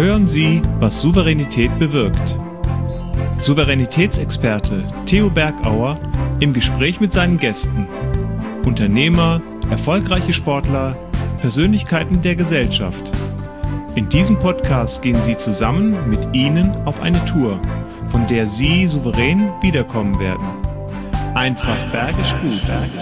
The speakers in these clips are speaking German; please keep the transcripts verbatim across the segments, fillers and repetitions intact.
Hören Sie, was Souveränität bewirkt. Souveränitätsexperte Theo Bergauer im Gespräch mit seinen Gästen. Unternehmer, erfolgreiche Sportler, Persönlichkeiten der Gesellschaft. In diesem Podcast gehen Sie zusammen mit Ihnen auf eine Tour, von der Sie souverän wiederkommen werden. Einfach bergisch gut.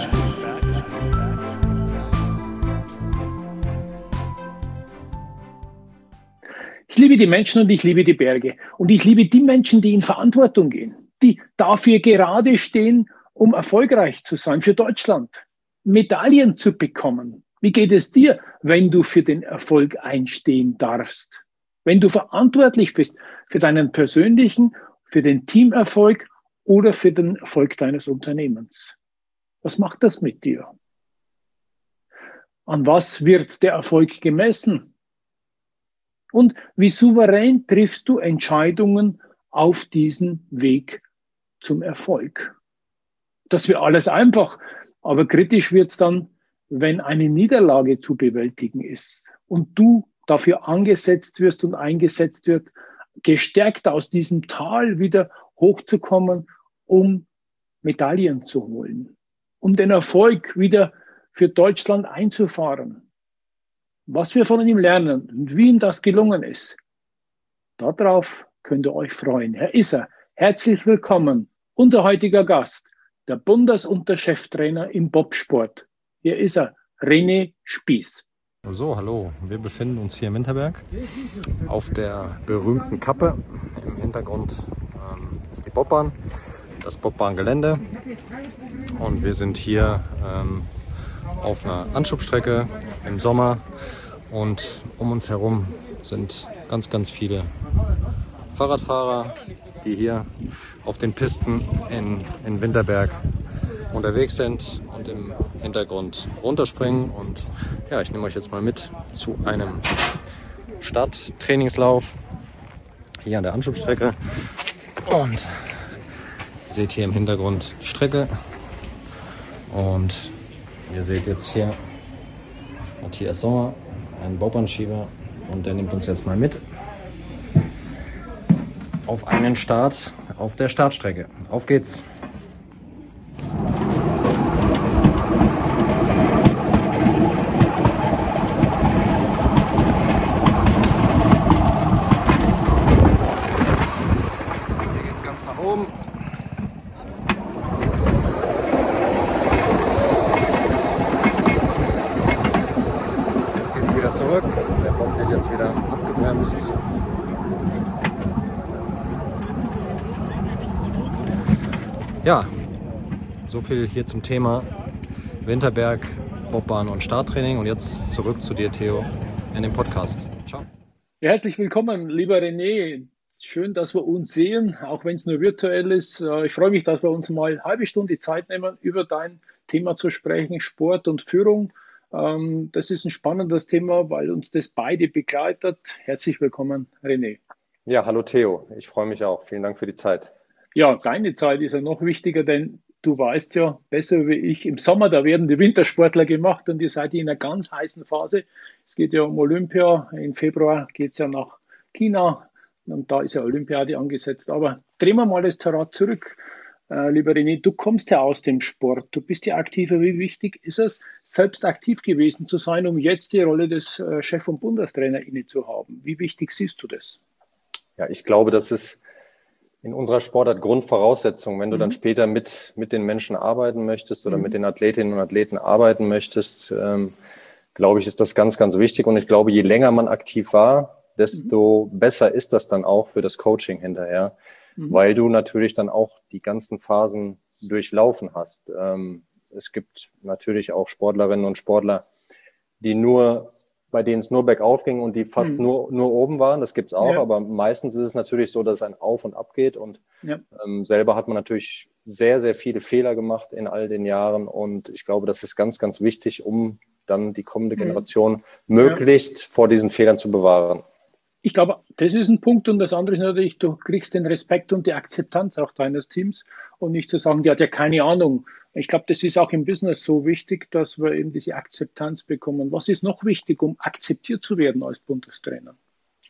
Ich liebe die Menschen und ich liebe die Berge. Und ich liebe die Menschen, die in Verantwortung gehen, die dafür gerade stehen, um erfolgreich zu sein für Deutschland, Medaillen zu bekommen. Wie geht es dir, wenn du für den Erfolg einstehen darfst? Wenn du verantwortlich bist für deinen persönlichen, für den Teamerfolg oder für den Erfolg deines Unternehmens? Was macht das mit dir? An was wird der Erfolg gemessen? Und wie souverän triffst du Entscheidungen auf diesem Weg zum Erfolg? Das wäre alles einfach, aber kritisch wird es dann, wenn eine Niederlage zu bewältigen ist und du dafür angesetzt wirst und eingesetzt wird, gestärkt aus diesem Tal wieder hochzukommen, um Medaillen zu holen, um den Erfolg wieder für Deutschland einzufahren. Was wir von ihm lernen und wie ihm das gelungen ist, darauf könnt ihr euch freuen. Herr Isser, herzlich willkommen. Unser heutiger Gast, der Bundes- und der Cheftrainer im Bobsport. Hier ist er, René Spieß. So, hallo. Wir befinden uns hier im Winterberg auf der berühmten Kappe. Im Hintergrund ähm, ist die Bobbahn, das Bobbbahngelände. Und wir sind hier ähm, auf einer Anschubstrecke im Sommer. Und um uns herum sind ganz, ganz viele Fahrradfahrer, die hier auf den Pisten in, in Winterberg unterwegs sind und im Hintergrund runterspringen. Und ja, ich nehme euch jetzt mal mit zu einem Starttrainingslauf hier an der Anschubstrecke. Und ihr seht hier im Hintergrund die Strecke. Und ihr seht jetzt hier Matthias Sommer, einen Bobbbahnschieber, und der nimmt uns jetzt mal mit auf einen Start auf der Startstrecke. Auf geht's! Hier geht's ganz nach oben. Jetzt geht's wieder zurück. Der Bob wird jetzt wieder abgebremst. Ja, so viel hier zum Thema Winterberg, Bobbahn und Starttraining. Und jetzt zurück zu dir, Theo, in dem Podcast. Ciao. Ja, herzlich willkommen, lieber René. Schön, dass wir uns sehen, auch wenn es nur virtuell ist. Ich freue mich, dass wir uns mal eine halbe Stunde Zeit nehmen, über dein Thema zu sprechen, Sport und Führung. Das ist ein spannendes Thema, weil uns das beide begleitet. Herzlich willkommen, René. Ja, hallo Theo. Ich freue mich auch. Vielen Dank für die Zeit. Ja, deine Zeit ist ja noch wichtiger, denn du weißt ja besser wie ich, im Sommer, da werden die Wintersportler gemacht und ihr seid in einer ganz heißen Phase. Es geht ja um Olympia. Im Februar geht es ja nach China und da ist ja Olympiade angesetzt. Aber drehen wir mal das Rad zurück. Äh, lieber René, du kommst ja aus dem Sport. Du bist ja aktiver. Wie wichtig ist es, selbst aktiv gewesen zu sein, um jetzt die Rolle des äh, Chef- und Bundestrainer inne zu haben? Wie wichtig siehst du das? Ja, ich glaube, das ist in unserer Sportart Grundvoraussetzung. Wenn du mhm. dann später mit, mit den Menschen arbeiten möchtest oder mhm. mit den Athletinnen und Athleten arbeiten möchtest, ähm, glaube ich, ist das ganz, ganz wichtig. Und ich glaube, je länger man aktiv war, desto mhm. besser ist das dann auch für das Coaching hinterher, mhm. weil du natürlich dann auch die ganzen Phasen durchlaufen hast. Ähm, es gibt natürlich auch Sportlerinnen und Sportler, die nur bei denen es nur bergauf ging und die fast mhm. nur, nur oben waren. Das gibt's auch, ja. aber meistens ist es natürlich so, dass es ein Auf und Ab geht. Und ja. ähm, selber hat man natürlich sehr, sehr viele Fehler gemacht in all den Jahren. Und ich glaube, das ist ganz, ganz wichtig, um dann die kommende Generation mhm. möglichst ja. vor diesen Fehlern zu bewahren. Ich glaube, das ist ein Punkt. Und das andere ist natürlich, du kriegst den Respekt und die Akzeptanz auch deines Teams und nicht zu sagen, der hat ja keine Ahnung. Ich glaube, das ist auch im Business so wichtig, dass wir eben diese Akzeptanz bekommen. Was ist noch wichtig, um akzeptiert zu werden als Bundestrainer?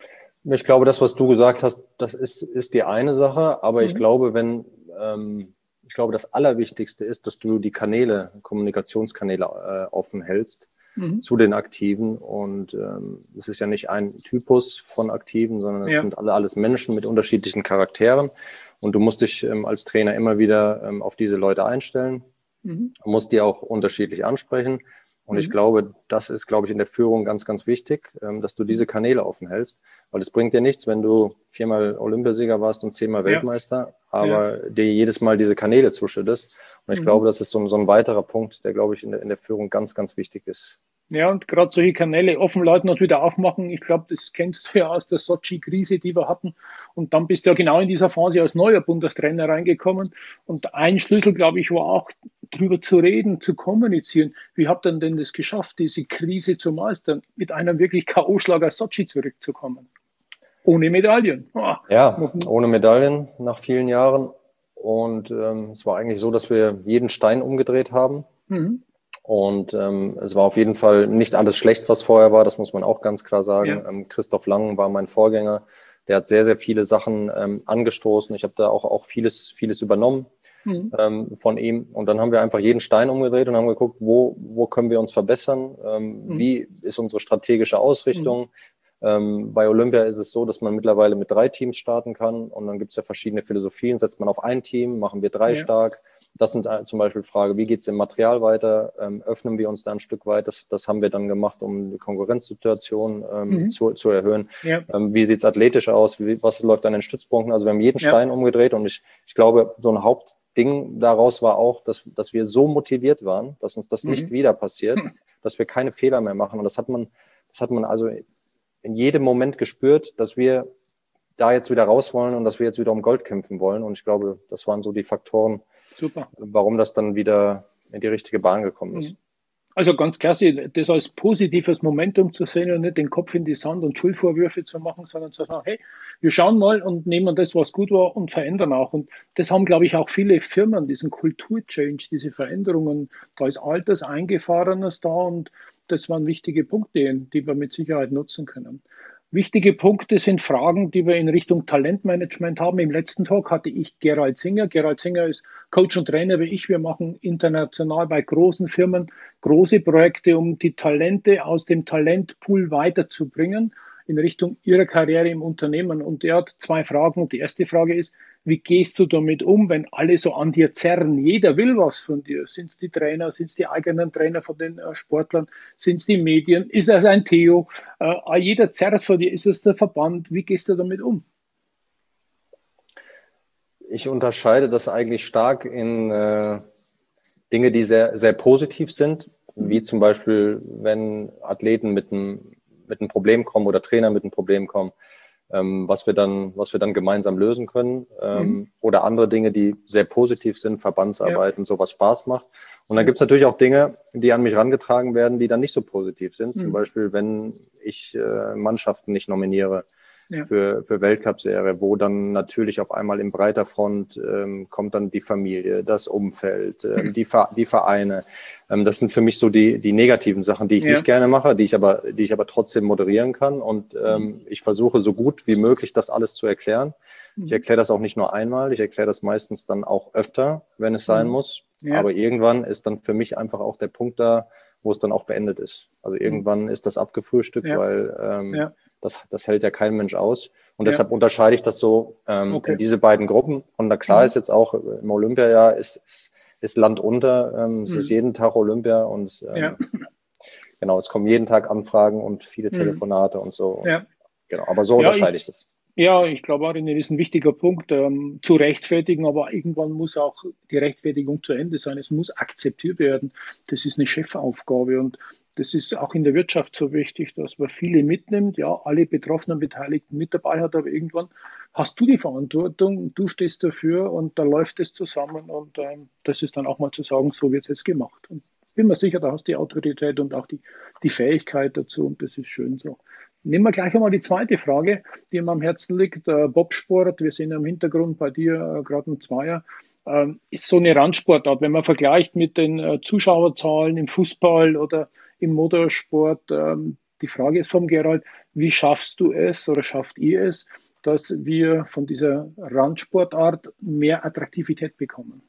Ich glaube, das, was du gesagt hast, das ist, ist die eine Sache. Aber Mhm. ich glaube, wenn, ähm, ich glaube, das Allerwichtigste ist, dass du die Kanäle, Kommunikationskanäle äh, offen hältst Mhm. zu den Aktiven. Und ähm, es ist ja nicht ein Typus von Aktiven, sondern es Ja. sind alle alles Menschen mit unterschiedlichen Charakteren. Und du musst dich ähm, als Trainer immer wieder ähm, auf diese Leute einstellen. Mhm. Du musst die auch unterschiedlich ansprechen. Und ich Mhm. glaube, das ist, glaube ich, in der Führung ganz, ganz wichtig, ähm, dass du diese Kanäle offen hältst. Weil es bringt dir nichts, wenn du viermal Olympiasieger warst und zehnmal Ja. Weltmeister, aber dir jedes Mal diese Kanäle zuschüttest. Und ich Mhm. glaube, das ist so ein, so ein weiterer Punkt, der, glaube ich, in der, in der Führung ganz, ganz wichtig ist. Ja, und gerade solche Kanäle offen Leuten und wieder aufmachen. Ich glaube, das kennst du ja aus der Sochi-Krise, die wir hatten. Und dann bist du ja genau in dieser Phase als neuer Bundestrainer reingekommen. Und ein Schlüssel, glaube ich, war auch, drüber zu reden, zu kommunizieren. Wie habt ihr denn das geschafft, diese Krise zu meistern, mit einem wirklich K O-Schlag aus Sochi zurückzukommen? Ohne Medaillen. Ah, Ja, ohne Medaillen nach vielen Jahren. Und ähm, es war eigentlich so, dass wir jeden Stein umgedreht haben. Mhm. Und ähm, es war auf jeden Fall nicht alles schlecht, was vorher war, das muss man auch ganz klar sagen. Ja. Ähm, Christoph Lang war mein Vorgänger, der hat sehr, sehr viele Sachen ähm, angestoßen. Ich habe da auch, auch vieles, vieles übernommen Mhm. ähm, von ihm. Und dann haben wir einfach jeden Stein umgedreht und haben geguckt, wo, wo können wir uns verbessern, ähm, Mhm. wie ist unsere strategische Ausrichtung. Ähm, bei Olympia ist es so, dass man mittlerweile mit drei Teams starten kann und dann gibt es ja verschiedene Philosophien. Setzt man auf ein Team, machen wir drei Ja. stark. Das sind äh, zum Beispiel Fragen, wie geht es im Material weiter? Ähm, öffnen wir uns da ein Stück weit? Das, das haben wir dann gemacht, um die Konkurrenzsituation ähm, Mhm. zu, zu erhöhen. Ja. Ähm, wie sieht es athletisch aus? Wie, was läuft an den Stützpunkten? Also wir haben jeden Ja. Stein umgedreht und ich, ich glaube, so ein Hauptding daraus war auch, dass, dass wir so motiviert waren, dass uns das Mhm. nicht wieder passiert, dass wir keine Fehler mehr machen. Und das hat man, das hat man also in jedem Moment gespürt, dass wir da jetzt wieder raus wollen und dass wir jetzt wieder um Gold kämpfen wollen. Und ich glaube, das waren so die Faktoren, Super. warum das dann wieder in die richtige Bahn gekommen ist. Also ganz klasse, das als positives Momentum zu sehen und nicht den Kopf in die Sand und Schuldvorwürfe zu machen, sondern zu sagen, hey, wir schauen mal und nehmen das, was gut war und verändern auch. Und das haben, glaube ich, auch viele Firmen, diesen Kulturchange, diese Veränderungen. Da ist Alters Eingefahrenes da und das waren wichtige Punkte, die wir mit Sicherheit nutzen können. Wichtige Punkte sind Fragen, die wir in Richtung Talentmanagement haben. Im letzten Talk hatte ich Gerald Singer. Gerald Singer ist Coach und Trainer wie ich. Wir machen international bei großen Firmen große Projekte, um die Talente aus dem Talentpool weiterzubringen in Richtung ihrer Karriere im Unternehmen. Und er hat zwei Fragen. Und die erste Frage ist, wie gehst du damit um, wenn alle so an dir zerren? Jeder will was von dir. Sind es die Trainer, sind es die eigenen Trainer von den äh, Sportlern, sind es die Medien, ist es ein Theo? Äh, jeder zerrt von dir, ist es der Verband? Wie gehst du damit um? Ich unterscheide das eigentlich stark in äh, Dinge, die sehr, sehr positiv sind, wie zum Beispiel, wenn Athleten mit einem, mit einem Problem kommen oder Trainer mit einem Problem kommen, ähm, was wir dann, was wir dann gemeinsam lösen können, ähm, Mhm. oder andere Dinge, die sehr positiv sind, Verbandsarbeit Ja. und sowas Spaß macht. Und dann gibt es natürlich auch Dinge, die an mich herangetragen werden, die dann nicht so positiv sind. Mhm. Zum Beispiel, wenn ich äh, Mannschaften nicht nominiere ja. für, für Weltcup-Serie, wo dann natürlich auf einmal in breiter Front ähm, kommt dann die Familie, das Umfeld, äh, mhm. die, die Vereine. Ähm, das sind für mich so die, die negativen Sachen, die ich ja. nicht gerne mache, die ich aber, die ich aber trotzdem moderieren kann. Und ähm, mhm. ich versuche so gut wie möglich, das alles zu erklären. Mhm. Ich erkläre das auch nicht nur einmal, ich erkläre das meistens dann auch öfter, wenn es sein mhm. muss. Ja. Aber irgendwann ist dann für mich einfach auch der Punkt da, wo es dann auch beendet ist. Also irgendwann mhm. ist das abgefrühstückt, ja. weil ähm, ja. das, das hält ja kein Mensch aus. Und ja. deshalb unterscheide ich das so ähm, okay. in diese beiden Gruppen. Und na klar mhm. ist jetzt auch im Olympiajahr ist, ist, ist Land unter. Ähm, es mhm. ist jeden Tag Olympia und ähm, ja. genau, es kommen jeden Tag Anfragen und viele mhm. Telefonate und so. Und, ja. Genau, aber so unterscheide ich, ich das. Ja, ich glaube auch, das ist ein wichtiger Punkt, ähm, zu rechtfertigen, aber irgendwann muss auch die Rechtfertigung zu Ende sein. Es muss akzeptiert werden. Das ist eine Chefaufgabe und das ist auch in der Wirtschaft so wichtig, dass man viele mitnimmt, ja, alle betroffenen Beteiligten mit dabei hat, aber irgendwann hast du die Verantwortung, du stehst dafür und da läuft es zusammen und ähm, das ist dann auch mal zu sagen, so wird es jetzt gemacht. Und bin mir sicher, da hast du die Autorität und auch die, die Fähigkeit dazu und das ist schön so. Nehmen wir gleich einmal die zweite Frage, die mir am Herzen liegt. Äh, Bobsport, wir sehen im Hintergrund bei dir äh, gerade ein Zweier, äh, ist so eine Randsportart. Wenn man vergleicht mit den äh, Zuschauerzahlen im Fußball oder im Motorsport, äh, Die Frage ist vom Gerald, wie schaffst du es oder schafft ihr es, dass wir von dieser Randsportart mehr Attraktivität bekommen?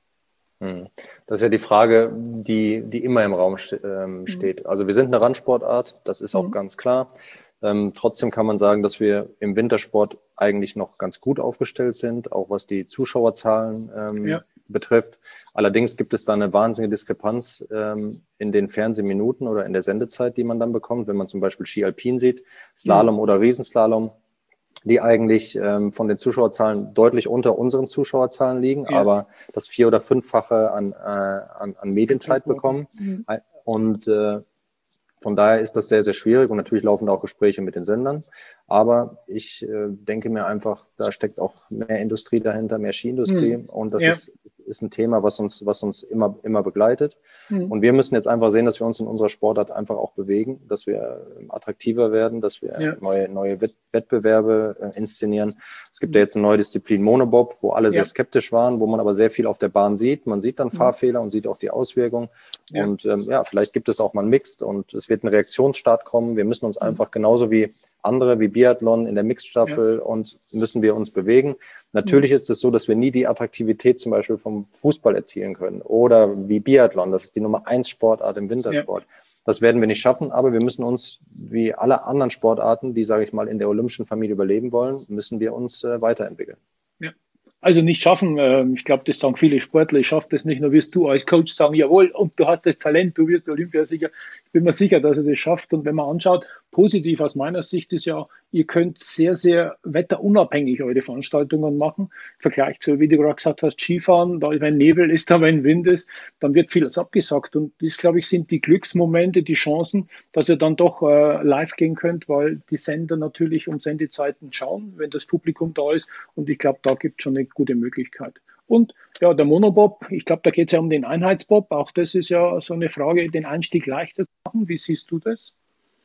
Das ist ja die Frage, die, die immer im Raum ste- ähm, steht. Also wir sind eine Randsportart, das ist auch Mhm. ganz klar. Ähm, trotzdem kann man sagen, dass wir im Wintersport eigentlich noch ganz gut aufgestellt sind, auch was die Zuschauerzahlen ähm, Ja. betrifft. Allerdings gibt es da eine wahnsinnige Diskrepanz ähm, in den Fernsehminuten oder in der Sendezeit, die man dann bekommt, wenn man zum Beispiel Ski Alpin sieht, Slalom oder Riesenslalom, die eigentlich ähm, von den Zuschauerzahlen deutlich unter unseren Zuschauerzahlen liegen, Ja. aber das vier- oder fünffache an, äh, an, an Medienzeit bekommen. Mhm. Und äh, von daher ist das sehr, sehr schwierig und natürlich laufen da auch Gespräche mit den Sendern. Aber ich äh, denke mir einfach, da steckt auch mehr Industrie dahinter, mehr Skiindustrie. Mhm. Und das Ja. ist, ist ein Thema, was uns, was uns immer, immer begleitet. Mhm. Und wir müssen jetzt einfach sehen, dass wir uns in unserer Sportart einfach auch bewegen, dass wir attraktiver werden, dass wir Ja. neue, neue Wett- Wettbewerbe äh, inszenieren. Es gibt ja jetzt eine neue Disziplin Monobob, wo alle Ja. sehr skeptisch waren, wo man aber sehr viel auf der Bahn sieht. Man sieht dann Mhm. Fahrfehler und sieht auch die Auswirkungen. Ja. Und ähm, ja, vielleicht gibt es auch mal ein Mixed und es wird ein Reaktionsstart kommen. Wir müssen uns Mhm. einfach genauso wie andere, wie Biathlon in der Mixed-Staffel und müssen wir uns bewegen. Natürlich ist es so, dass wir nie die Attraktivität zum Beispiel vom Fußball erzielen können oder wie Biathlon. Das ist die Nummer eins Sportart im Wintersport. Das werden wir nicht schaffen, aber wir müssen uns, wie alle anderen Sportarten, die, sage ich mal, in der olympischen Familie überleben wollen, müssen wir uns äh, weiterentwickeln. Ja. Also nicht schaffen, ähm, ich glaube, das sagen viele Sportler, ich schaffe das nicht, nur wirst du als Coach sagen, jawohl, und du hast das Talent, du wirst Olympiasieger. Ich bin mir sicher, dass er das schafft. Und wenn man anschaut, positiv aus meiner Sicht ist ja, ihr könnt sehr, sehr wetterunabhängig eure Veranstaltungen machen. Im Vergleich zu, wie du gerade gesagt hast, Skifahren, da wenn Nebel ist, da wenn Wind ist, dann wird vieles abgesagt. Und das, glaube ich, sind die Glücksmomente, die Chancen, dass ihr dann doch äh, live gehen könnt, weil die Sender natürlich um Sendezeiten schauen, wenn das Publikum da ist. Und ich glaube, da gibt es schon eine gute Möglichkeit. Und ja, der Monobob, ich glaube, da geht es ja um den Einheitsbob. Auch das ist ja so eine Frage, den Einstieg leichter zu machen. Wie siehst du das?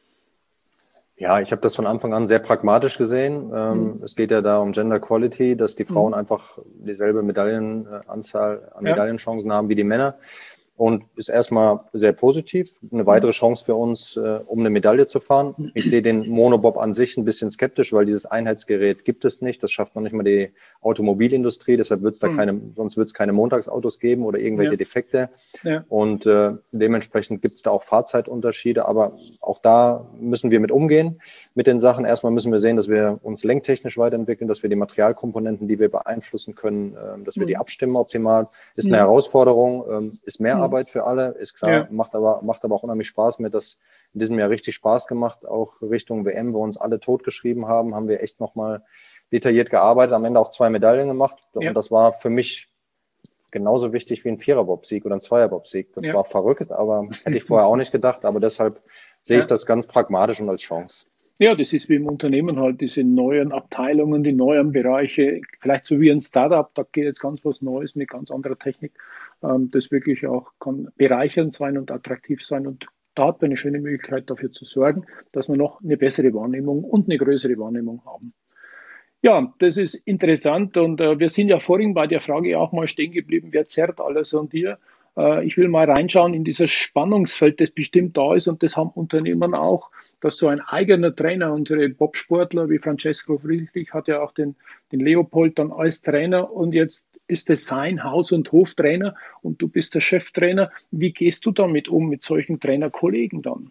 Ja, ich habe das von Anfang an sehr pragmatisch gesehen. Ähm, Mhm. Es geht ja da um Gender Equality, dass die Frauen Mhm. einfach dieselbe Medaillenanzahl an Ja. Medaillenchancen haben wie die Männer. Und ist erstmal sehr positiv. Eine weitere Chance für uns, äh, um eine Medaille zu fahren. Ich sehe den Monobob an sich ein bisschen skeptisch, weil dieses Einheitsgerät gibt es nicht. Das schafft noch nicht mal die Automobilindustrie. Deshalb wird es da Mhm. keine, sonst wird es keine Montagsautos geben oder irgendwelche Ja. Defekte. Ja. Und äh, dementsprechend gibt es da auch Fahrzeitunterschiede. Aber auch da müssen wir mit umgehen mit den Sachen. Erstmal müssen wir sehen, dass wir uns lenktechnisch weiterentwickeln, dass wir die Materialkomponenten, die wir beeinflussen können, äh, dass wir Mhm. die abstimmen optimal. Ist eine Mhm. Herausforderung, ähm, ist mehr Mhm. Arbeit für alle, ist klar, Ja. macht aber, macht aber auch unheimlich Spaß. Mir hat das in diesem Jahr richtig Spaß gemacht, auch Richtung W M, wo uns alle totgeschrieben haben, haben wir echt nochmal detailliert gearbeitet, am Ende auch zwei Medaillen gemacht. Ja. Und das war für mich genauso wichtig wie ein Viererbob-Sieg oder ein Zweierbob-Sieg. Das Ja. war verrückt, aber hätte ich vorher auch nicht gedacht. Aber deshalb sehe ich Ja. das ganz pragmatisch und als Chance. Ja, das ist wie im Unternehmen halt, diese neuen Abteilungen, die neuen Bereiche, vielleicht so wie ein Startup, da geht jetzt ganz was Neues mit ganz anderer Technik, ähm, das wirklich auch kann bereichernd sein und attraktiv sein. Und da hat man eine schöne Möglichkeit dafür zu sorgen, dass wir noch eine bessere Wahrnehmung und eine größere Wahrnehmung haben. Ja, das ist interessant und äh, wir sind ja vorhin bei der Frage auch mal stehen geblieben, wer zerrt alles an dir? Äh, ich will mal reinschauen in dieses Spannungsfeld, das bestimmt da ist und das haben Unternehmen auch, dass so ein eigener Trainer, unsere Bobsportler wie Francesco Friedrich hat ja auch den, den Leopold dann als Trainer und jetzt ist es sein Haus- und Hoftrainer und du bist der Cheftrainer. Wie gehst du damit um mit solchen Trainerkollegen dann?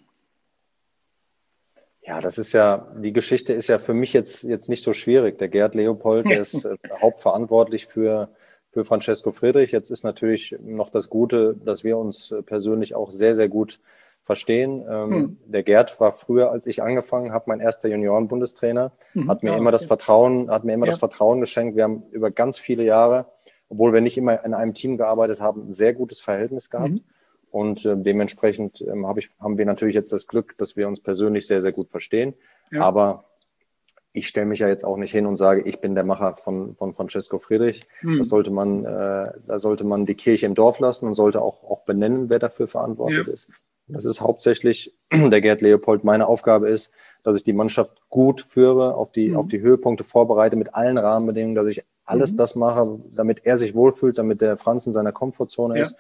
Ja, das ist ja, die Geschichte ist ja für mich jetzt, jetzt nicht so schwierig. Der Gerd Leopold, der ist äh, hauptverantwortlich für, für Francesco Friedrich. Jetzt ist natürlich noch das Gute, dass wir uns persönlich auch sehr, sehr gut verstehen. Ähm, hm. Der Gerd war früher, als ich angefangen habe, mein erster Junioren-Bundestrainer, mhm. hat mir ja, immer das okay. Vertrauen, hat mir immer ja. das Vertrauen geschenkt. Wir haben über ganz viele Jahre, obwohl wir nicht immer in einem Team gearbeitet haben, ein sehr gutes Verhältnis gehabt. Mhm. Und äh, dementsprechend ähm, hab ich, haben wir natürlich jetzt das Glück, dass wir uns persönlich sehr, sehr gut verstehen. Ja. Aber ich stelle mich ja jetzt auch nicht hin und sage, ich bin der Macher von, von Francesco Friedrich. Mhm. Das sollte man, äh, da sollte man die Kirche im Dorf lassen und sollte auch, auch benennen, wer dafür verantwortlich ja. ist. Das ist hauptsächlich der Gerd Leopold. Meine Aufgabe ist, dass ich die Mannschaft gut führe, auf die, mhm. auf die Höhepunkte vorbereite mit allen Rahmenbedingungen, dass ich alles mhm. das mache, damit er sich wohlfühlt, damit der Franz in seiner Komfortzone ja. ist.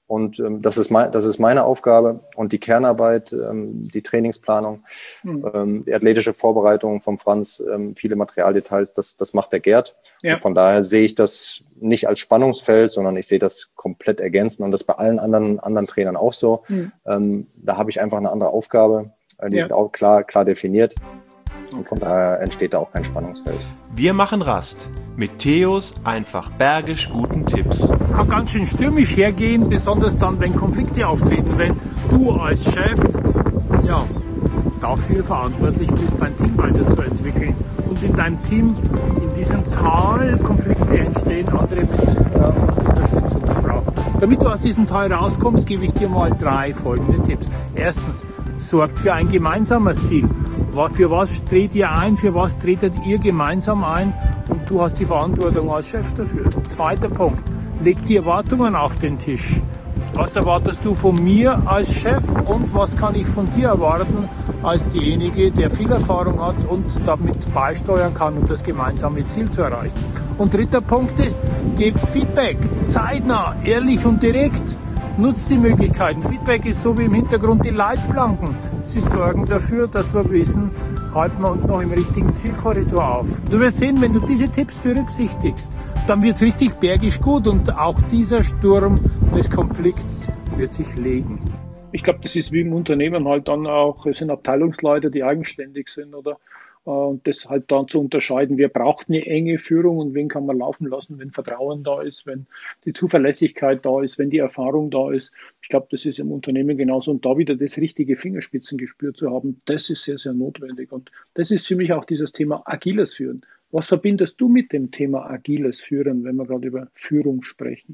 Und ähm, das ist mein, das ist meine Aufgabe und die Kernarbeit, ähm, die Trainingsplanung, mhm. ähm, die athletische Vorbereitung vom Franz, ähm, viele Materialdetails, das, das macht der Gerd. Ja. Und von daher sehe ich das nicht als Spannungsfeld, sondern ich sehe das komplett ergänzend und das bei allen anderen, anderen Trainern auch so. Mhm. Ähm, da habe ich einfach eine andere Aufgabe, äh, die ja. sind auch klar, klar definiert. Und von daher entsteht da auch kein Spannungsfeld. Wir machen Rast mit Theos einfach bergisch guten Tipps. Kann ganz schön stürmisch hergehen, besonders dann, wenn Konflikte auftreten, wenn du als Chef ja, dafür verantwortlich bist, dein Team weiterzuentwickeln und in deinem Team in diesem Tal Konflikte entstehen, andere mit äh, Unterstützung zu brauchen. Damit du aus diesem Tal rauskommst, gebe ich dir mal drei folgende Tipps. Erstens, sorgt für ein gemeinsames Ziel. Für was tretet ihr ein, für was tretet ihr gemeinsam ein und du hast die Verantwortung als Chef dafür. Zweiter Punkt, leg die Erwartungen auf den Tisch. Was erwartest du von mir als Chef und was kann ich von dir erwarten als derjenige, der viel Erfahrung hat und damit beisteuern kann, um das gemeinsame Ziel zu erreichen. Und dritter Punkt ist, gebt Feedback, zeitnah, ehrlich und direkt. Nutzt die Möglichkeiten. Feedback ist so wie im Hintergrund die Leitplanken. Sie sorgen dafür, dass wir wissen, halten wir uns noch im richtigen Zielkorridor auf. Du wirst sehen, wenn du diese Tipps berücksichtigst, dann wird es richtig bergisch gut und auch dieser Sturm des Konflikts wird sich legen. Ich glaube, das ist wie im Unternehmen halt dann auch, es sind Abteilungsleiter, die eigenständig sind, oder? Und das halt dann zu unterscheiden, wer braucht eine enge Führung und wen kann man laufen lassen, wenn Vertrauen da ist, wenn die Zuverlässigkeit da ist, wenn die Erfahrung da ist. Ich glaube, das ist im Unternehmen genauso. Und da wieder das richtige Fingerspitzengespür zu haben, das ist sehr, sehr notwendig. Und das ist für mich auch dieses Thema agiles Führen. Was verbindest du mit dem Thema agiles Führen, wenn wir gerade über Führung sprechen?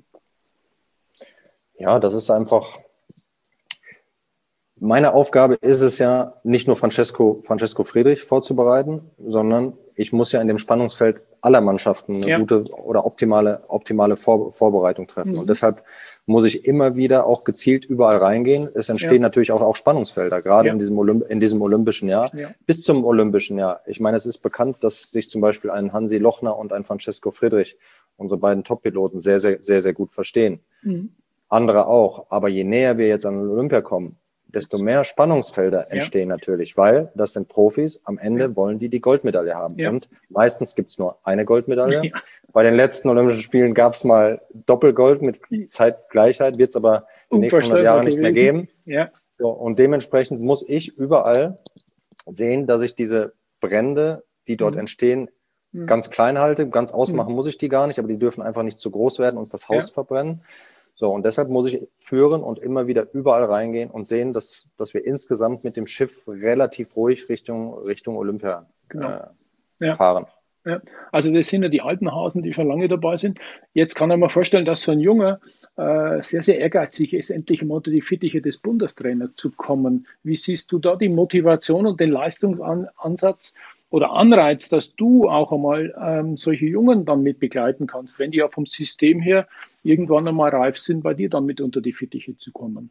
Ja, das ist einfach... Meine Aufgabe ist es ja, nicht nur Francesco, Francesco Friedrich vorzubereiten, sondern ich muss ja in dem Spannungsfeld aller Mannschaften eine ja. gute oder optimale, optimale Vor- Vorbereitung treffen. Mhm. Und deshalb muss ich immer wieder auch gezielt überall reingehen. Es entstehen ja. natürlich auch, auch Spannungsfelder, gerade ja. in diesem Olymp- in diesem olympischen Jahr, ja. bis zum olympischen Jahr. Ich meine, es ist bekannt, dass sich zum Beispiel ein Hansi Lochner und ein Francesco Friedrich, unsere beiden Top-Piloten, sehr, sehr, sehr, sehr gut verstehen. Mhm. Andere auch. Aber je näher wir jetzt an Olympia kommen, desto mehr Spannungsfelder entstehen ja. natürlich, weil das sind Profis, am Ende ja. wollen die die Goldmedaille haben. Ja. Und meistens gibt's nur eine Goldmedaille. Ja. Bei den letzten Olympischen Spielen gab's mal Doppelgold mit Zeitgleichheit, wird's aber in den nächsten hundert Jahren nicht mehr geben. Ja. So, und dementsprechend muss ich überall sehen, dass ich diese Brände, die dort mhm. entstehen, mhm. ganz klein halte. Ganz ausmachen mhm. muss ich die gar nicht, aber die dürfen einfach nicht zu groß werden, uns das Haus ja. verbrennen. So, und deshalb muss ich führen und immer wieder überall reingehen und sehen, dass, dass wir insgesamt mit dem Schiff relativ ruhig Richtung, Richtung Olympia genau. äh, ja. fahren. Ja. Also das sind ja die alten Hasen, die schon lange dabei sind. Jetzt kann ich mir vorstellen, dass so ein Junger äh, sehr, sehr ehrgeizig ist, endlich mal unter die Fittiche des Bundestrainers zu kommen. Wie siehst du da die Motivation und den Leistungsansatz oder Anreiz, dass du auch einmal ähm, solche Jungen dann mit begleiten kannst, wenn die ja vom System her irgendwann einmal reif sind, bei dir dann mit unter die Fittiche zu kommen?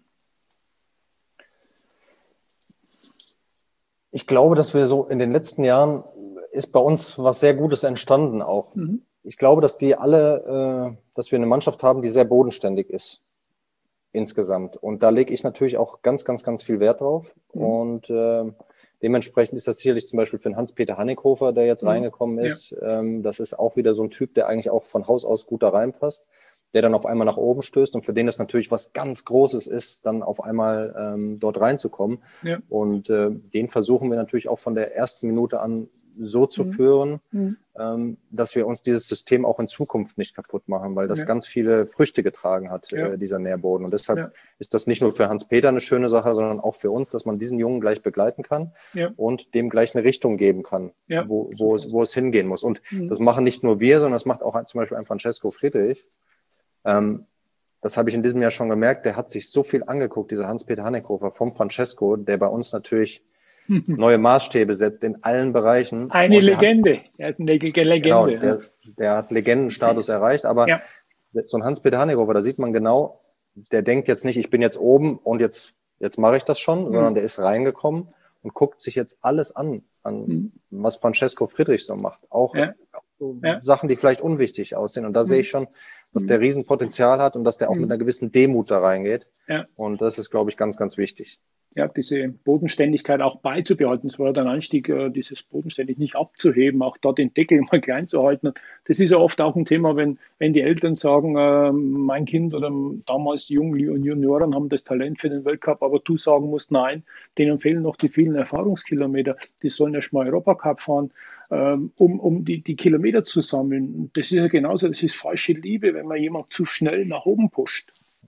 Ich glaube, dass wir so in den letzten Jahren ist bei uns was sehr Gutes entstanden auch. Mhm. Ich glaube, dass die alle, äh, dass wir eine Mannschaft haben, die sehr bodenständig ist insgesamt. Und da lege ich natürlich auch ganz, ganz, ganz viel Wert drauf. Mhm. Und äh, dementsprechend ist das sicherlich zum Beispiel für den Hans-Peter Hannighofer, der jetzt mhm. reingekommen ist, ja. ähm, das ist auch wieder so ein Typ, der eigentlich auch von Haus aus gut da reinpasst, der dann auf einmal nach oben stößt und für den das natürlich was ganz Großes ist, dann auf einmal ähm, dort reinzukommen. Ja. Und äh, den versuchen wir natürlich auch von der ersten Minute an so zu mhm. führen, mhm. ähm, dass wir uns dieses System auch in Zukunft nicht kaputt machen, weil das ja. ganz viele Früchte getragen hat, ja. äh, dieser Nährboden. Und deshalb ja. ist das nicht nur für Hans-Peter eine schöne Sache, sondern auch für uns, dass man diesen Jungen gleich begleiten kann ja. und dem gleich eine Richtung geben kann, ja. wo, wo, es, wo es hingehen muss. Und mhm. das machen nicht nur wir, sondern das macht auch zum Beispiel ein Francesco Friedrich. Ähm, das habe ich in diesem Jahr schon gemerkt, der hat sich so viel angeguckt, dieser Hans-Peter Hannighofer vom Francesco, der bei uns natürlich neue Maßstäbe setzt in allen Bereichen. Eine Legende. Hat, er ist eine Legende. Genau, der, der hat Legendenstatus erreicht, aber ja. so ein Hans-Peter Hannighofer, da sieht man genau, der denkt jetzt nicht, ich bin jetzt oben und jetzt, jetzt mache ich das schon, mhm. sondern der ist reingekommen und guckt sich jetzt alles an, an mhm. was Francesco Friedrich so macht. Auch, ja. auch so ja. Sachen, die vielleicht unwichtig aussehen. Und da mhm. sehe ich schon, dass der Riesenpotenzial hat und dass der auch mit einer gewissen Demut da reingeht. Ja. Und das ist, glaube ich, ganz, ganz wichtig. Ja, diese Bodenständigkeit auch beizubehalten. Es war der Anstieg, dieses bodenständig nicht abzuheben, auch da den Deckel mal klein zu halten. Das ist ja oft auch ein Thema, wenn, wenn die Eltern sagen, äh, mein Kind oder damals die Jungen und Junioren haben das Talent für den Weltcup, aber du sagen musst, nein, denen fehlen noch die vielen Erfahrungskilometer. Die sollen erst mal Europacup fahren, ähm, um, um die, die Kilometer zu sammeln. Das ist ja genauso, das ist falsche Liebe, wenn man jemand zu schnell nach oben pusht.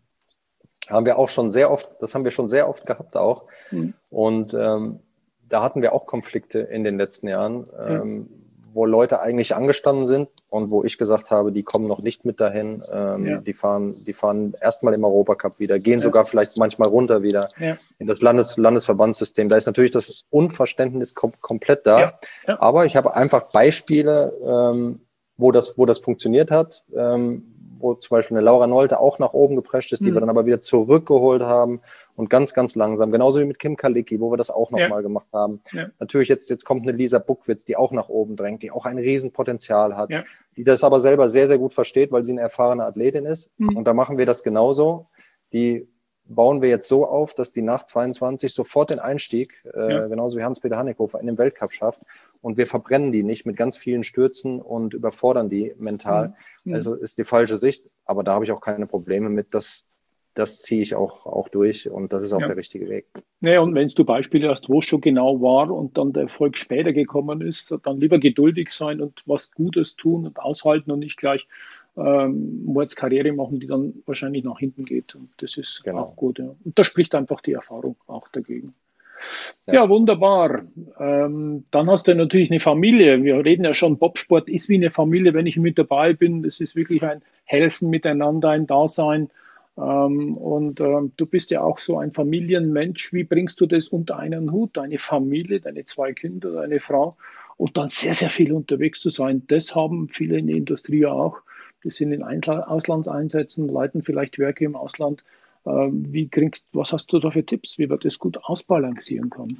Haben wir auch schon sehr oft, das haben wir schon sehr oft gehabt auch. Mhm. Und ähm, da hatten wir auch Konflikte in den letzten Jahren, ähm, mhm. wo Leute eigentlich angestanden sind und wo ich gesagt habe, die kommen noch nicht mit dahin. Ähm, ja. Die fahren, die fahren erstmal im Europacup wieder, gehen ja. sogar vielleicht manchmal runter wieder ja. in das Landes Landesverbandssystem. Da ist natürlich das Unverständnis kom komplett da. Ja. Ja. Aber ich habe einfach Beispiele, ähm, wo das, wo das funktioniert hat. Ähm, wo zum Beispiel eine Laura Nolte auch nach oben geprescht ist, die mhm. wir dann aber wieder zurückgeholt haben und ganz, ganz langsam, genauso wie mit Kim Kalicki, wo wir das auch nochmal ja. gemacht haben. Ja. Natürlich jetzt, jetzt kommt eine Lisa Buckwitz, die auch nach oben drängt, die auch ein Riesenpotenzial hat, ja. die das aber selber sehr, sehr gut versteht, weil sie eine erfahrene Athletin ist. Mhm. Und da machen wir das genauso. Die bauen wir jetzt so auf, dass die nach zweiundzwanzig sofort den Einstieg, äh, ja. genauso wie Hans-Peter Hannekofer, in den Weltcup schafft. Und wir verbrennen die nicht mit ganz vielen Stürzen und überfordern die mental. Mhm. Also ist die falsche Sicht, aber da habe ich auch keine Probleme mit. Das, das ziehe ich auch, auch durch und das ist auch ja. der richtige Weg. Ja, und wenn du Beispiele hast, wo es schon genau war und dann der Erfolg später gekommen ist, dann lieber geduldig sein und was Gutes tun und aushalten und nicht gleich ähm, Mordskarriere machen, die dann wahrscheinlich nach hinten geht. Und das ist genau. auch gut. Ja. Und da spricht einfach die Erfahrung auch dagegen. Ja, ja wunderbar. Ähm, dann hast du natürlich eine Familie. Wir reden ja schon, Bobsport ist wie eine Familie, wenn ich mit dabei bin. Das ist wirklich ein Helfen miteinander, ein Dasein. Ähm, und ähm, du bist ja auch so ein Familienmensch. Wie bringst du das unter einen Hut? Deine Familie, deine zwei Kinder, deine Frau und dann sehr, sehr viel unterwegs zu sein. Das haben viele in der Industrie ja auch. Die sind in Auslandseinsätzen, leiten vielleicht Werke im Ausland. Wie kriegst, was hast du da für Tipps, wie man das gut ausbalancieren kann?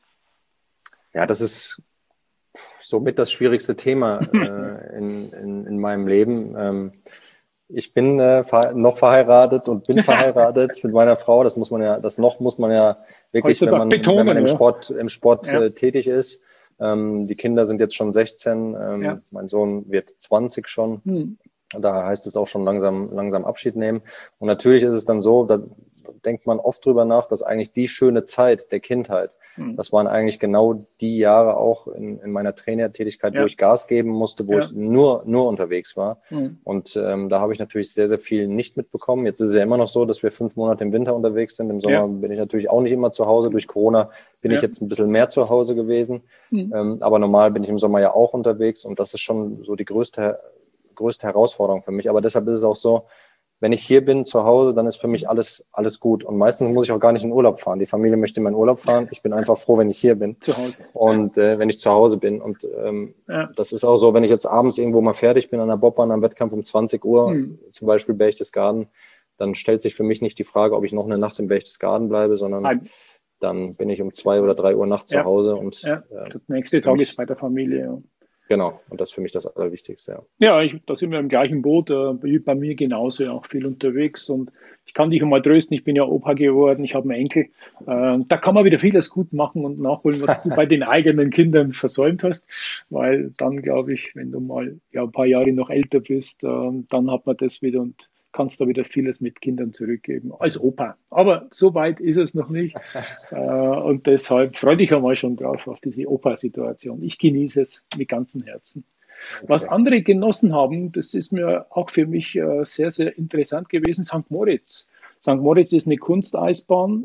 Ja, das ist somit das schwierigste Thema äh, in, in, in meinem Leben. Ähm, ich bin äh, noch verheiratet und bin verheiratet mit meiner Frau. Das muss man ja, das noch muss man ja wirklich, wenn man, betonen, wenn man im ja. Sport, im Sport ja. äh, tätig ist. Ähm, die Kinder sind jetzt schon sechzehn. Ähm, ja. Mein Sohn wird zwanzig schon. Hm. Da heißt es auch schon langsam, langsam Abschied nehmen. Und natürlich ist es dann so, da denkt man oft drüber nach, dass eigentlich die schöne Zeit der Kindheit, mhm. das waren eigentlich genau die Jahre auch in, in meiner Trainertätigkeit, ja. wo ich Gas geben musste, wo ja. ich nur, nur unterwegs war. Mhm. Und ähm, da habe ich natürlich sehr, sehr viel nicht mitbekommen. Jetzt ist es ja immer noch so, dass wir fünf Monate im Winter unterwegs sind. Im Sommer ja. bin ich natürlich auch nicht immer zu Hause. Durch Corona bin ja. ich jetzt ein bisschen mehr zu Hause gewesen. Mhm. Ähm, aber normal bin ich im Sommer ja auch unterwegs. Und das ist schon so die größte größte Herausforderung für mich. Aber deshalb ist es auch so, wenn ich hier bin zu Hause, dann ist für mich alles, alles gut. Und meistens muss ich auch gar nicht in Urlaub fahren. Die Familie möchte in meinen Urlaub fahren. Ich bin einfach froh, wenn ich hier bin. Zu Hause. Und äh, wenn ich zu Hause bin. Und ähm, ja. das ist auch so, wenn ich jetzt abends irgendwo mal fertig bin an der Bobbahn am Wettkampf um zwanzig Uhr, hm. zum Beispiel Berchtesgaden, dann stellt sich für mich nicht die Frage, ob ich noch eine Nacht in Berchtesgaden bleibe, sondern Nein. dann bin ich um zwei oder drei Uhr nachts ja. zu Hause. Und ja. äh, der nächste Tag ist bei der Familie, ja. Genau, und das ist für mich das Allerwichtigste. Ja, ja ich, da sind wir im gleichen Boot, äh, bei mir genauso, auch viel unterwegs. Und ich kann dich einmal trösten, ich bin ja Opa geworden, ich habe einen Enkel. Äh, da kann man wieder vieles gut machen und nachholen, was du bei den eigenen Kindern versäumt hast. Weil dann, glaube ich, wenn du mal ja, ein paar Jahre noch älter bist, äh, dann hat man das wieder und kannst da wieder vieles mit Kindern zurückgeben, als Opa. Aber so weit ist es noch nicht. äh, und deshalb freue ich mich einmal schon drauf, auf diese Opa-Situation. Ich genieße es mit ganzem Herzen. Okay. Was andere genossen haben, das ist mir auch für mich äh, sehr, sehr interessant gewesen, Sankt Moritz. Sankt Moritz ist eine Kunsteisbahn,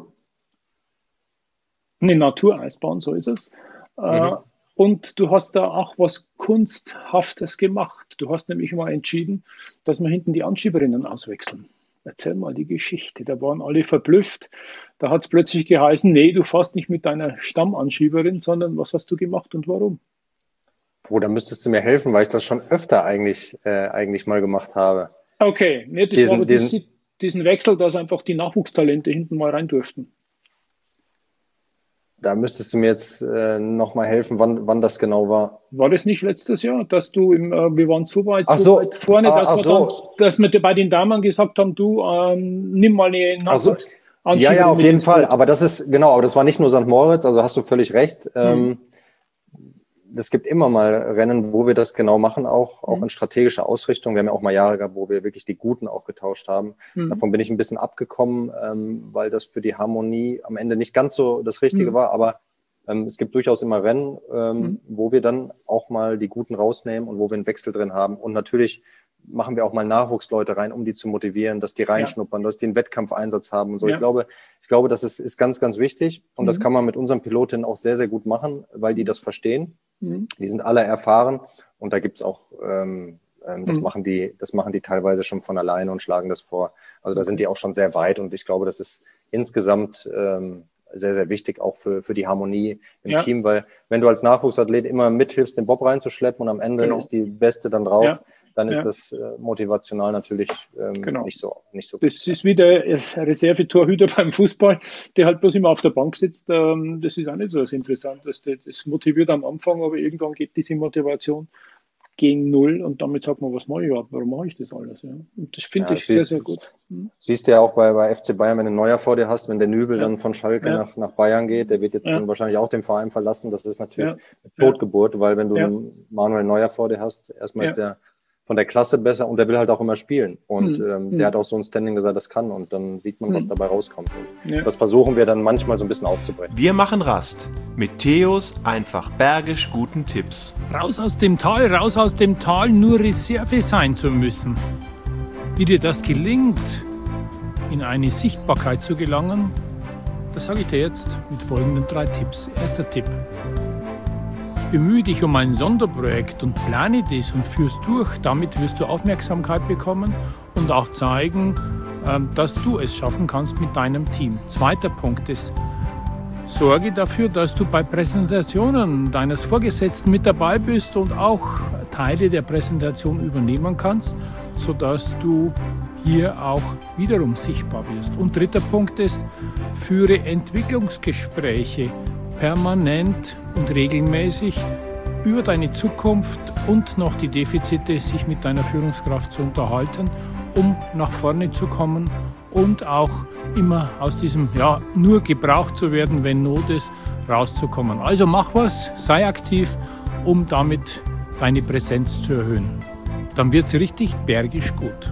eine Natureisbahn, so ist es. Äh, mhm. Und du hast da auch was Kunsthaftes gemacht. Du hast nämlich mal entschieden, dass wir hinten die Anschieberinnen auswechseln. Erzähl mal die Geschichte. Da waren alle verblüfft. Da hat es plötzlich geheißen, nee, du fährst nicht mit deiner Stammanschieberin, sondern was hast du gemacht und warum? Oh, da müsstest du mir helfen, weil ich das schon öfter eigentlich, äh, eigentlich mal gemacht habe. Okay, nee, das diesen, war aber diesen, diesen, diesen Wechsel, dass einfach die Nachwuchstalente hinten mal rein durften. Da müsstest du mir jetzt äh, nochmal helfen, wann, wann das genau war. War das nicht letztes Jahr, dass du, im, äh, wir waren so weit, ach so so, weit vorne, ah, dass, ach wir so. dann, dass wir dir bei den Damen gesagt haben, du, ähm, nimm mal eine Nachwuchs. So. Ja, ja, auf jeden Fall. Aber das ist, genau, aber das war nicht nur Sankt Moritz, also hast du völlig recht. Mhm. Ähm, es gibt immer mal Rennen, wo wir das genau machen, auch, auch in strategischer Ausrichtung. Wir haben ja auch mal Jahre gehabt, wo wir wirklich die Guten auch getauscht haben. Mhm. Davon bin ich ein bisschen abgekommen, ähm, weil das für die Harmonie am Ende nicht ganz so das Richtige mhm. war. Aber ähm, es gibt durchaus immer Rennen, ähm, mhm. wo wir dann auch mal die Guten rausnehmen und wo wir einen Wechsel drin haben. Und natürlich machen wir auch mal Nachwuchsleute rein, um die zu motivieren, dass die reinschnuppern, ja. dass die einen Wettkampfeinsatz haben und so. Ja. Ich glaube, ich glaube, das ist, ist ganz, ganz wichtig. Und mhm. das kann man mit unseren Pilotinnen auch sehr, sehr gut machen, weil die das verstehen. Mhm. Die sind alle erfahren und da gibt's auch, ähm, ähm, das mhm. machen die, das machen die teilweise schon von alleine und schlagen das vor. Also da sind die auch schon sehr weit und ich glaube, das ist insgesamt ähm, sehr, sehr wichtig auch für, für die Harmonie im ja. Team, weil wenn du als Nachwuchsathlet immer mithilfst, den Bob reinzuschleppen und am Ende genau. ist die Beste dann drauf, ja. dann ist ja. das äh, motivational natürlich ähm, genau. nicht so nicht so. Das ist wie der Reservetorhüter beim Fußball, der halt bloß immer auf der Bank sitzt. Ähm, das ist auch nicht so das Interessanteste. Das motiviert am Anfang, aber irgendwann geht diese Motivation gegen Null und damit sagt man, was mache ich überhaupt? Warum mache ich das alles? Ja? Und das finde ja, ich siehst, sehr, sehr gut. Hm? Siehst du ja auch bei, bei F C Bayern, wenn du Neuer vor dir hast, wenn der Nübel ja. dann von Schalke ja. nach, nach Bayern geht, der wird jetzt ja. dann wahrscheinlich auch den Verein verlassen. Das ist natürlich ja. eine Totgeburt, weil wenn du ja. einen Manuel Neuer vor dir hast, erstmal ja. ist der von der Klasse besser und der will halt auch immer spielen. Und hm. ähm, der hm. hat auch so ein Standing, dass er das kann und dann sieht man, hm. was dabei rauskommt. Und ja. das versuchen wir dann manchmal so ein bisschen aufzubrechen. Wir machen Rast mit Theos einfach bergisch guten Tipps. Raus aus dem Tal, raus aus dem Tal, nur Reserve sein zu müssen. Wie dir das gelingt, in eine Sichtbarkeit zu gelangen, das sage ich dir jetzt mit folgenden drei Tipps. Erster Tipp. Bemühe dich um ein Sonderprojekt und plane dies und führst durch. Damit wirst du Aufmerksamkeit bekommen und auch zeigen, dass du es schaffen kannst mit deinem Team. Zweiter Punkt ist, sorge dafür, dass du bei Präsentationen deines Vorgesetzten mit dabei bist und auch Teile der Präsentation übernehmen kannst, sodass du hier auch wiederum sichtbar wirst. Und dritter Punkt ist, führe Entwicklungsgespräche permanent und regelmäßig über deine Zukunft und noch die Defizite, sich mit deiner Führungskraft zu unterhalten, um nach vorne zu kommen und auch immer aus diesem, ja, nur gebraucht zu werden, wenn Not ist, rauszukommen. Also mach was, sei aktiv, um damit deine Präsenz zu erhöhen. Dann wird es richtig bergisch gut.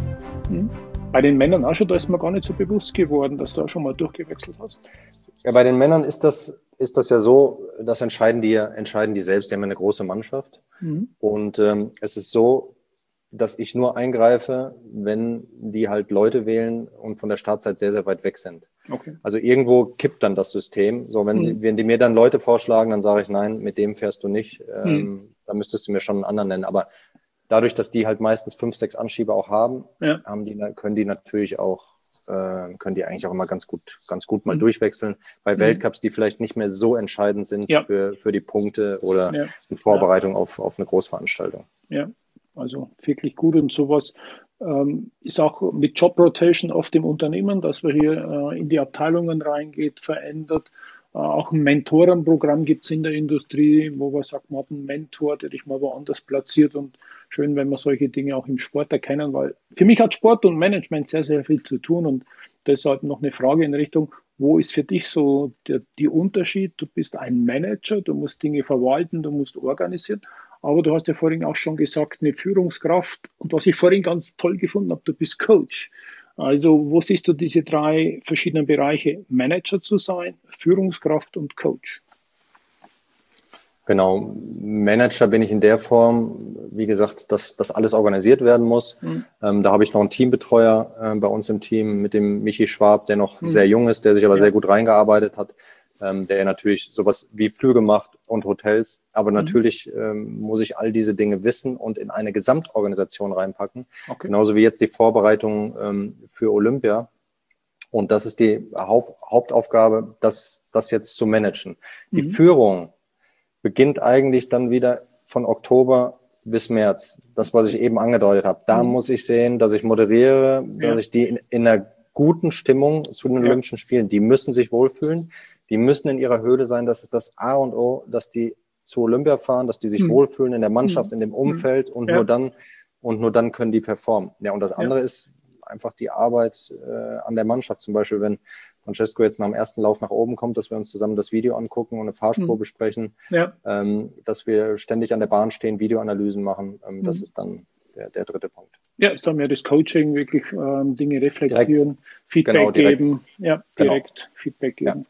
Bei den Männern auch schon, da ist mir gar nicht so bewusst geworden, dass du auch schon mal durchgewechselt hast. Ja, bei den Männern ist das, ist das ja so, das entscheiden die, entscheiden die selbst. Die haben eine große Mannschaft. Mhm. Und ähm, es ist so, dass ich nur eingreife, wenn die halt Leute wählen und von der Startzeit sehr, sehr weit weg sind. Okay. Also irgendwo kippt dann das System. So, wenn, mhm. die, wenn die mir dann Leute vorschlagen, dann sage ich, nein, mit dem fährst du nicht. Ähm, mhm. Da müsstest du mir schon einen anderen nennen. Aber dadurch, dass die halt meistens fünf, sechs Anschieber auch haben, ja. haben die, können die natürlich auch, äh, können die eigentlich auch immer ganz gut, ganz gut mal mhm. durchwechseln. Bei mhm. Weltcups, die vielleicht nicht mehr so entscheidend sind ja. für, für die Punkte oder ja. in Vorbereitung ja. auf, auf eine Großveranstaltung. Ja, also wirklich gut und sowas ähm, ist auch mit Job Rotation oft im Unternehmen, dass wir hier äh, in die Abteilungen reingeht, verändert. Äh, auch ein Mentorenprogramm gibt es in der Industrie, wo man sagt, man hat einen Mentor, der dich mal woanders platziert und schön, wenn wir solche Dinge auch im Sport erkennen, weil für mich hat Sport und Management sehr, sehr viel zu tun und deshalb noch eine Frage in Richtung, wo ist für dich so der, die Unterschied? Du bist ein Manager, du musst Dinge verwalten, du musst organisieren, aber du hast ja vorhin auch schon gesagt, eine Führungskraft und was ich vorhin ganz toll gefunden habe, du bist Coach. Also wo siehst du diese drei verschiedenen Bereiche, Manager zu sein, Führungskraft und Coach? Genau, Manager bin ich in der Form, wie gesagt, dass das alles organisiert werden muss. Mhm. Ähm, da habe ich noch einen Teambetreuer äh, bei uns im Team mit dem Michi Schwab, der noch mhm. sehr jung ist, der sich aber ja. sehr gut reingearbeitet hat, ähm, der natürlich sowas wie Flüge macht und Hotels. Aber mhm. natürlich ähm, muss ich all diese Dinge wissen und in eine Gesamtorganisation reinpacken. Okay. Genauso wie jetzt die Vorbereitung ähm, für Olympia. Und das ist die Haupt- Hauptaufgabe, das, das jetzt zu managen. Die mhm. Führung beginnt eigentlich dann wieder von Oktober bis März. Das, was ich eben angedeutet habe. Da mhm. muss ich sehen, dass ich moderiere, dass ja. ich die in, in einer guten Stimmung zu den ja. Olympischen Spielen, die müssen sich wohlfühlen, die müssen in ihrer Höhle sein. Das ist das A und O, dass die zu Olympia fahren, dass die sich hm. wohlfühlen in der Mannschaft, hm. in dem Umfeld und ja. nur dann und nur dann können die performen. Ja, und das andere ja. ist einfach die Arbeit äh, an der Mannschaft. Zum Beispiel, wenn Francesco jetzt nach dem ersten Lauf nach oben kommt, dass wir uns zusammen das Video angucken und eine Fahrspur hm. besprechen, ja. ähm, dass wir ständig an der Bahn stehen, Videoanalysen machen. Ähm, hm. Das ist dann der, der dritte Punkt. Ja, ist dann mehr das Coaching, wirklich ähm, Dinge reflektieren, direkt, Feedback genau, geben. Ja, direkt genau. Feedback geben.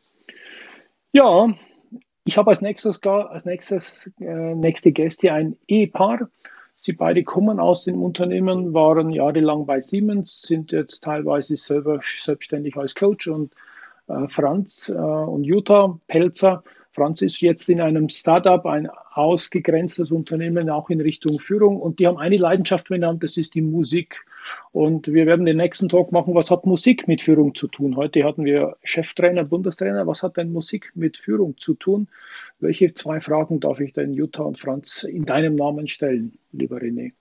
Ja, ja ich habe als nächstes, als nächstes äh, nächste Gäste ein Ehepaar. Sie beide kommen aus dem Unternehmen, waren jahrelang bei Siemens, sind jetzt teilweise selber selbstständig als Coach und äh, Franz äh, und Jutta Pelzer. Franz ist jetzt in einem Startup, ein ausgegrenztes Unternehmen, auch in Richtung Führung. Und die haben eine Leidenschaft benannt, das ist die Musik. Und wir werden den nächsten Talk machen, was hat Musik mit Führung zu tun? Heute hatten wir Cheftrainer, Bundestrainer. Was hat denn Musik mit Führung zu tun? Welche zwei Fragen darf ich denn Jutta und Franz in deinem Namen stellen, lieber René?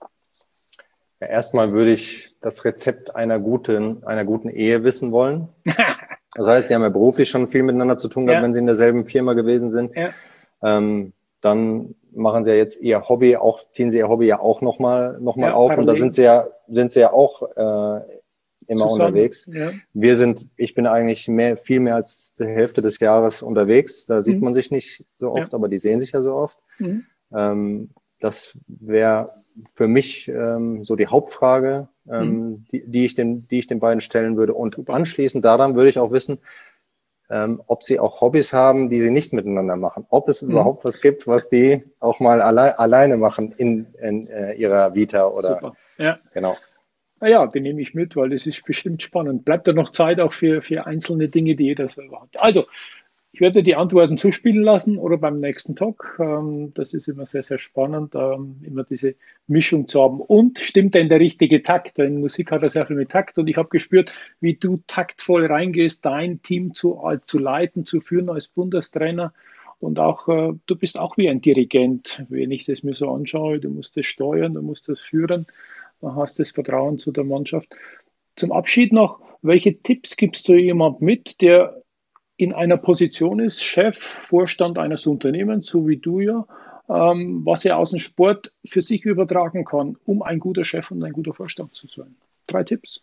Ja, erstmal würde ich das Rezept einer guten, einer guten Ehe wissen wollen. Das heißt, Sie haben ja beruflich schon viel miteinander zu tun gehabt, ja. wenn Sie in derselben Firma gewesen sind. Ja. Ähm, dann machen Sie ja jetzt Ihr Hobby, auch ziehen Sie Ihr Hobby ja auch nochmal noch mal ja, auf. Parallel. Und da sind Sie ja, sind Sie ja auch äh, immer Zusammen. unterwegs. Ja. Wir sind, ich bin eigentlich mehr, viel mehr als die Hälfte des Jahres unterwegs. Da sieht mhm. man sich nicht so oft, ja. aber die sehen sich ja so oft. Mhm. Ähm, das wäre für mich ähm, so die Hauptfrage, ähm, mhm. die, die, ich den, die ich den beiden stellen würde. Und Super. anschließend daran würde ich auch wissen, ähm, ob sie auch Hobbys haben, die sie nicht miteinander machen. Ob es mhm. überhaupt was gibt, was die auch mal alle, alleine machen in, in äh, ihrer Vita. Oder Super. Ja. Genau. Naja, den nehme ich mit, weil das ist bestimmt spannend. Bleibt da noch Zeit auch für, für einzelne Dinge, die jeder selber hat. Also, ich werde die Antworten zuspielen lassen oder beim nächsten Talk. Das ist immer sehr, sehr spannend, immer diese Mischung zu haben. Und stimmt denn der richtige Takt? Denn Musik hat ja sehr viel mit Takt. Und ich habe gespürt, wie du taktvoll reingehst, dein Team zu, zu leiten, zu führen als Bundestrainer. Und auch, du bist auch wie ein Dirigent. Wenn ich das mir so anschaue, du musst das steuern, du musst das führen. Du hast das Vertrauen zu der Mannschaft. Zum Abschied noch, welche Tipps gibst du jemand mit, der in einer Position ist, Chef, Vorstand eines Unternehmens, so wie du ja, ähm, was er aus dem Sport für sich übertragen kann, um ein guter Chef und ein guter Vorstand zu sein? Drei Tipps.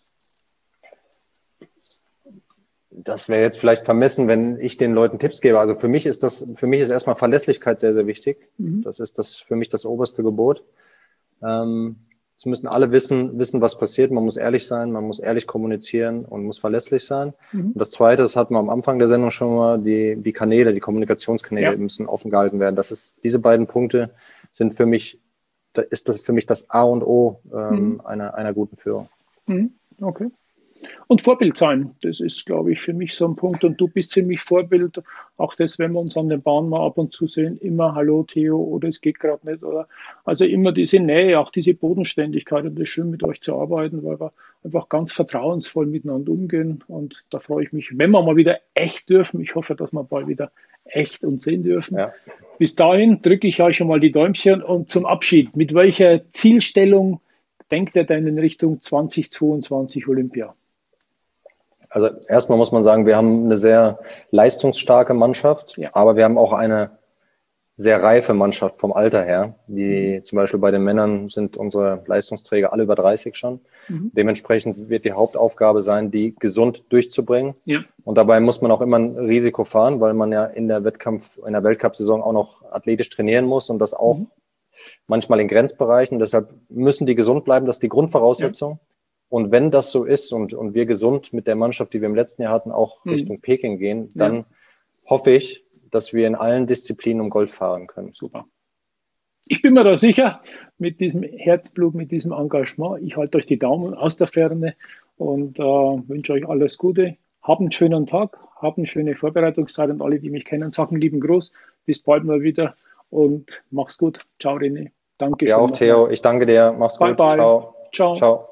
Das wäre jetzt vielleicht vermessen, wenn ich den Leuten Tipps gebe. Also für mich ist das, für mich ist erstmal Verlässlichkeit sehr, sehr wichtig. Mhm. Das ist das für mich das oberste Gebot. Ähm, Es müssen alle wissen, wissen, was passiert. Man muss ehrlich sein, man muss ehrlich kommunizieren und muss verlässlich sein. Mhm. Und das Zweite, das hatten wir am Anfang der Sendung schon mal, die, die Kanäle, die Kommunikationskanäle ja. müssen offen gehalten werden. Das ist, diese beiden Punkte sind für mich, da ist das für mich das A und O ähm, mhm. einer, einer guten Führung. Mhm. Okay. Und Vorbild sein, das ist, glaube ich, für mich so ein Punkt. Und du bist ziemlich Vorbild. Auch das, wenn wir uns an der Bahn mal ab und zu sehen, immer Hallo Theo oder es geht gerade nicht. Oder also immer diese Nähe, auch diese Bodenständigkeit. Und das ist schön, mit euch zu arbeiten, weil wir einfach ganz vertrauensvoll miteinander umgehen. Und da freue ich mich, wenn wir mal wieder echt dürfen. Ich hoffe, dass wir bald wieder echt uns sehen dürfen. Ja. Bis dahin drücke ich euch schon mal die Däumchen. Und zum Abschied, mit welcher Zielstellung denkt ihr denn in Richtung zwanzig zweiundzwanzig Olympia? Also erstmal muss man sagen, wir haben eine sehr leistungsstarke Mannschaft, ja. aber wir haben auch eine sehr reife Mannschaft vom Alter her. Die mhm. zum Beispiel bei den Männern sind unsere Leistungsträger alle über dreißig schon. Mhm. Dementsprechend wird die Hauptaufgabe sein, die gesund durchzubringen. Ja. Und dabei muss man auch immer ein Risiko fahren, weil man ja in der Wettkampf, in der Weltcup-Saison auch noch athletisch trainieren muss und das auch mhm. manchmal in Grenzbereichen. Deshalb müssen die gesund bleiben, das ist die Grundvoraussetzung. Ja. Und wenn das so ist und, und wir gesund mit der Mannschaft, die wir im letzten Jahr hatten, auch mhm. Richtung Peking gehen, dann ja. hoffe ich, dass wir in allen Disziplinen um Gold fahren können. Super. Ich bin mir da sicher, mit diesem Herzblut, mit diesem Engagement. Ich halte euch die Daumen aus der Ferne und äh, wünsche euch alles Gute. Habt einen schönen Tag, habt eine schöne Vorbereitungszeit und alle, die mich kennen, sagen lieben Gruß. Bis bald mal wieder und mach's gut. Ciao, René. Danke. Ja, auch Theo. Mal. Ich danke dir. Mach's bye, gut. Bye. Ciao. Ciao. Ciao.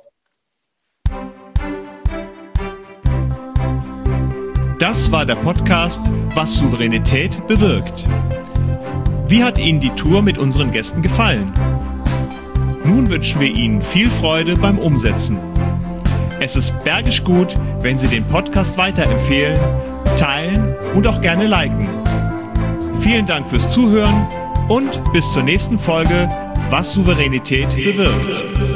Das war der Podcast Was Souveränität bewirkt. Wie hat Ihnen die Tour mit unseren Gästen gefallen? Nun wünschen wir Ihnen viel Freude beim Umsetzen. Es ist bergisch gut, wenn Sie den Podcast weiterempfehlen teilen und auch gerne liken. Vielen Dank fürs Zuhören und bis zur nächsten Folge, was Souveränität bewirkt.